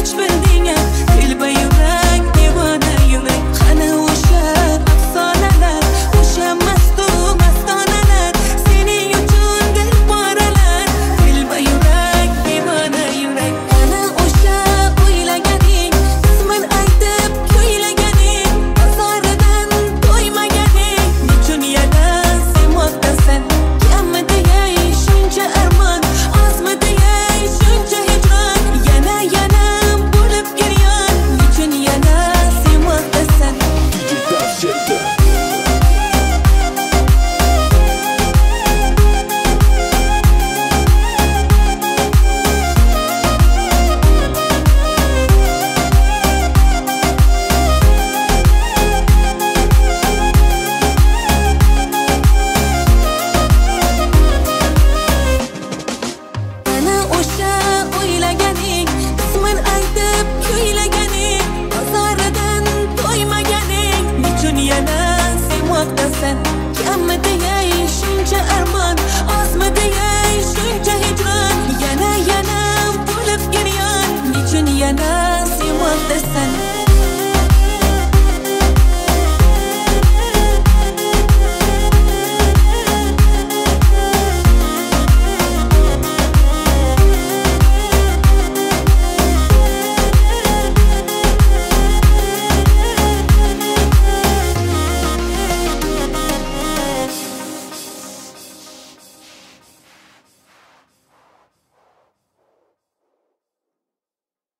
kech bilding telba yurak devona yurak qani o'sha afsonalar o'sha mastu mastonalar sening uchun deb boralar telba yurak devona yurak qani o'sha o'ylaganing ismin aytib kuylaganing bozoridan to'ymaganing nechun yana sevmoqdasan kammi deyay shuncha armon ozmi deyay shuncha hijron yana bo'lib kelyon nechun yana sevmoqdasan Ana o'sha o'ylaganing ismin aytib kuylaganing bozoridan to'ymaganing nechun yana sevmoqdasan kammi deyay shuncha armon ozmi deyay shuncha hijron yana bo'lib kelyon nechun yana